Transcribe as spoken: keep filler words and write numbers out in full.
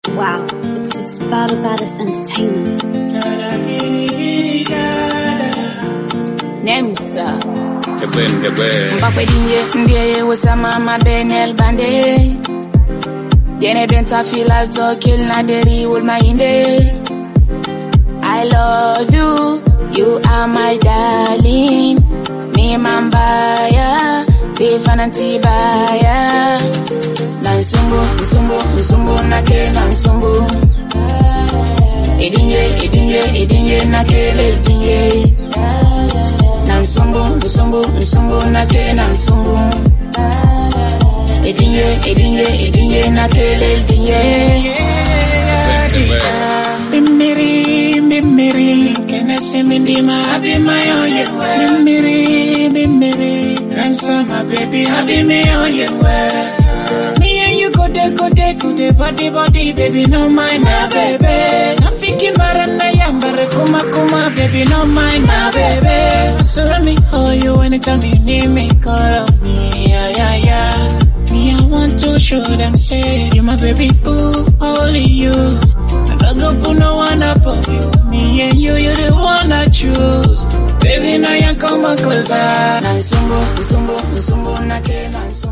Wow, it's, it's Bada Baddest Entertainment. Nemsa Debwen, debwen. Mbafe dinye, ndiye usama mabenel bande. Yene benta feel alto kill na deri ul mainde. I love you, you are my darling. Ni mambaya, bifananti baya. Nansumbu, nsumbu, nsumbu nake nansumbu. Edinye, edinye, edinye nake edinye. Nansumbu, nsumbu, nsumbu nake nansumbu. Edinye, edinye, edinye nake edinye. Mimiri, mimiri, kenese mindima habi mayo yewe. Mimiri, mimiri, ransom my baby habi mayo yewe. Me and you go de go de go de body body baby no mind my baby. Nafiki marana yambare kuma kuma baby no mind my baby. So let me hold you anytime you need me, call up me, yeah yeah yeah. Me I want to show them say you my baby boo, only you. I go put no one up of you. Me and you, you're the one I choose. Baby, now you come closer. Nansumbu, nsumbu, nsumbu nake nansumbu.